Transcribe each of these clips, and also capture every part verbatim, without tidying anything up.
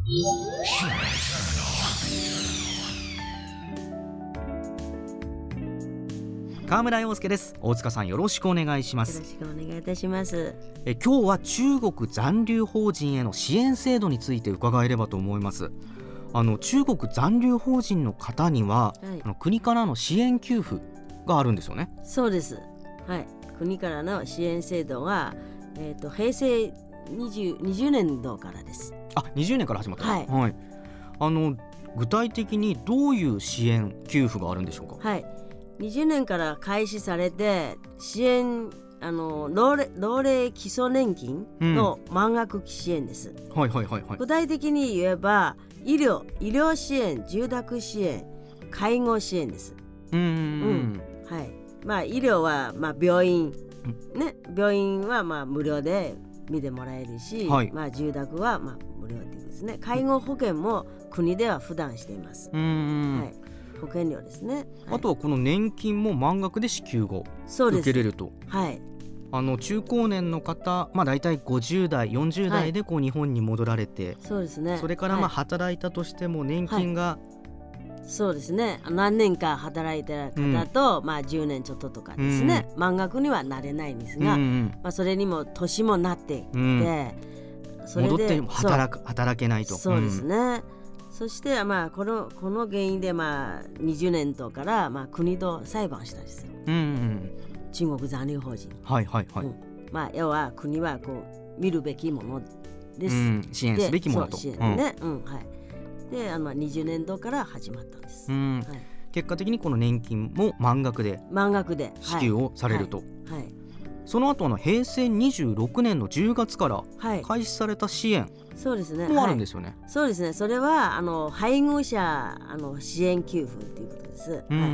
川村陽介です。大塚さん、よろしくお願いします。 よろしくお願いいたします。 え今日は中国残留邦人への支援制度について伺えればと思います。あの中国残留邦人の方には、はい、あの国からの支援給付があるんですよね。 そうです、はい、国からの支援制度は、えー、と平成にじゅう、にじゅうねんどからです。 あ、にじゅうねんから始まった、 はいはい、あの具体的にどういう支援給付があるんでしょうか。 はい、にじゅうねんから開始されて、支援あの老齢、老齢基礎年金の満額支援です、 うん、はいはいはいはい。 具体的に言えば医療、医療支援、住宅支援、介護支援です。 うんうん、うんはい、まあ、医療は、まあ、病院、ね、病院はまあ無料で見てもらえるし、はい、まあ、住宅はまあ無料っていうですね。介護保険も国では負担しています。うん、はい、保険料ですね、はい、 あとはこの年金も満額で支給後受けれると。 はい、 あの中高年の方、まあ、大体ごじゅうだいよんじゅうだいでこう日本に戻られて、はい、 そうですね、 それからまあ働いたとしても年金が、はい、 そうですね、何年か働いてる方と、うん、まあ、じゅうねんちょっととかですね、うん、満額にはなれないんですが、うんうん、まあ、それにも年もなってきて、うん、 それで戻っても 働, く働けないと。 そうですね、うん、そしてまあ この、この原因でまあにじゅうねんとからまあ国と裁判したんですよ、うんうん、中国残留邦人、 はいはいはい、うん、 まあ、要は国はこう見るべきものです、うん、 支援すべきものと。 支援ね、うんうん、はい、であのにじゅうねんどから始まったんです、うん、はい、 結果的にこの年金も満額で満額で支給をされると、 はいはいはい、 その後の平成にじゅうろくねんのじゅうがつから開始された支援もあるんですよね。 はい、そうですね、それはあの配偶者あの支援給付ということです。うん、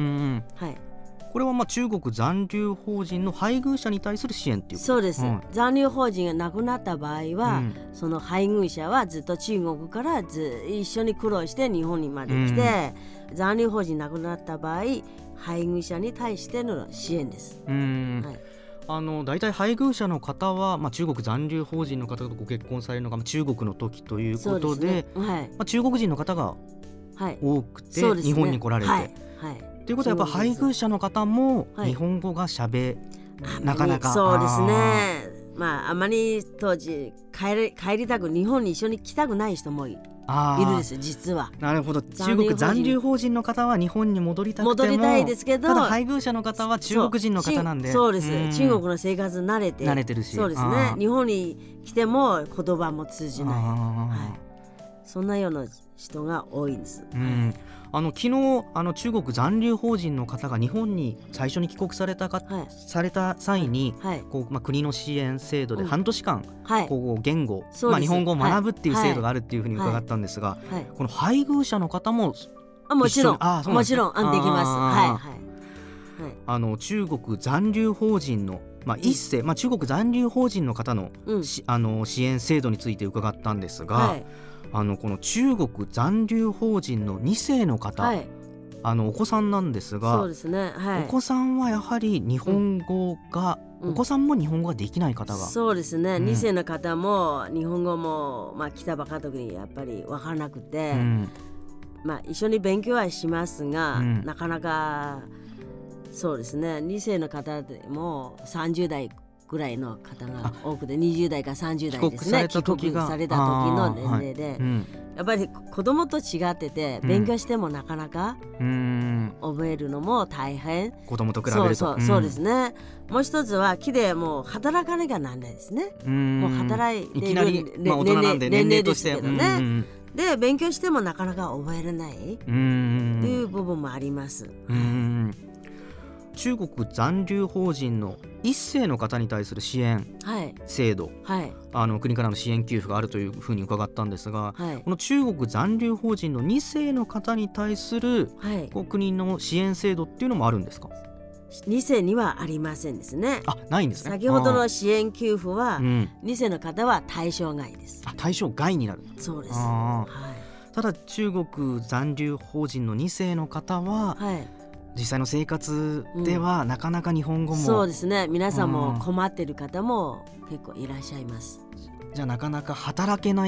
はい、 これはまあ中国残留邦人の配偶者に対する支援っていうこと。 そうです、うん、残留邦人が亡くなった場合は、うん、その配偶者はずっと中国からず一緒に苦労して日本にまで来て、うん、残留邦人亡くなった場合配偶者に対しての支援です。うん、 はい、あの大体配偶者の方は、まあ、中国残留邦人の方とご結婚されるのが、まあ、中国の時ということで、ね、はい、まあ、中国人の方が多くて、はい、日本に来られて、はいはい、ということはやっぱ配偶者の方も日本語がしゃべ、はい、なかなかそうですね、まあ、あまり当時帰り、帰りたく日本に一緒に来たくない人もいるんですよ、実は。 なるほど、中国残留邦人の方は日本に戻りたくても戻りたいですけど、 ただ配偶者の方は中国人の方なんで、 そうです、うん、中国の生活慣れて慣れてるし、 そうですね、日本に来ても言葉も通じない、はい、そんなような人が多いんです。うん、はい、 あの昨日あの中国残留邦人の方が日本に最初に帰国されたか、はい、された際に、はい、こうまあ、国の支援制度で半年間、うん、こう言語、まあ、日本語を学ぶっていう制度があるっていうふうに伺ったんですが、はいはい、この配偶者の方もあもちろんあもちろんあできます。はいはい、 あの中国残留邦人の、まあ、一世、うん、まあ、中国残留邦人の方の、うん、あの支援制度について伺ったんですが、はい、あのこの中国残留邦人のにせいの方、はい、あのお子さんなんですが、 そうですね、はい、 お子さんはやはり日本語が、うん、お子さんも日本語ができない方が、 そうですね、うん、にせいの方も日本語も、まあ、来たばかりの時にやっぱり分からなくて、うん、まあ、一緒に勉強はしますが、うん、なかなかそうですね、にせいの方でもさんじゅうだいぐらいの方が多くて、にじゅうだいからさんじゅうだいですね、帰国された時の年齢で、はい、うん、やっぱり子供と違ってて勉強してもなかなか覚えるのも大変、 子供と比べると、 そうそう、そうですね、うん、もう一つは木でもう働かなきゃなんないですね、うん、もう働いているいきなり、まあ、大人なんで年齢として、 年齢ですけどね、うん、で勉強してもなかなか覚えれないという部分もあります。うん、 中国残留邦人の一世の方に対する支援制度、はいはい、あの国からの支援給付があるというふうに伺ったんですが、はい、この中国残留邦人のにせいの方に対する、はい、こう国の支援制度っていうのもあるんですか？ にせいにはありませんですね。 あ、ないんですね。 先ほどの支援給付は、うん、にせいの方は対象外です。 あ、対象外になる。 そうです、はい、 ただ中国残留邦人のにせいの方は、はい、実際の生活では、うん、なかなか日本語も、 そうですね、皆さんも困っている方も結構いらっしゃいます。 じゃあなかなか働けないか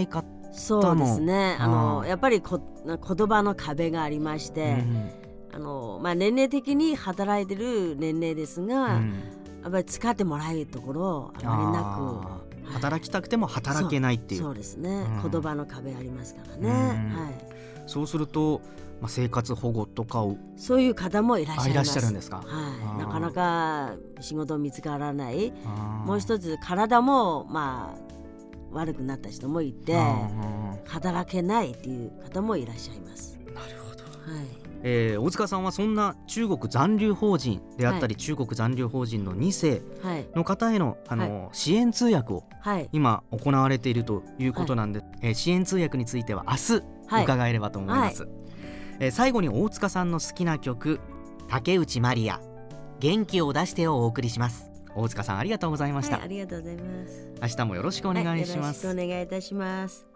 そうですね、あのやっぱりこ言葉の壁がありまして、うん、あのまあ、年齢的に働いてる年齢ですが、うん、やっぱり使ってもらえるところあまりなく、 はい、働きたくても働けないっていう。 そう、そうですね、うん、言葉の壁ありますからね、うん、はい、 そうすると、まあ、生活保護とかをそういう方もいらっしゃいます。 いらっしゃるんですか。 はい、なかなか仕事見つからない。もう一つ体もまあ悪くなった人もいて働けないっていう方もいらっしゃいます。 なるほど、 はい、 えー、大塚さんはそんな中国残留邦人であったり、はい、中国残留邦人のに世の方への、あの、はい、支援通訳を今行われているということなんで、はい、えー、支援通訳については明日伺えればと思います、はい、えー、最後に大塚さんの好きな曲竹内まりや元気を出してをお送りします。大塚さんありがとうございました。 はい、ありがとうございます。 明日もよろしくお願いします。 はい、よろしくお願いいたします。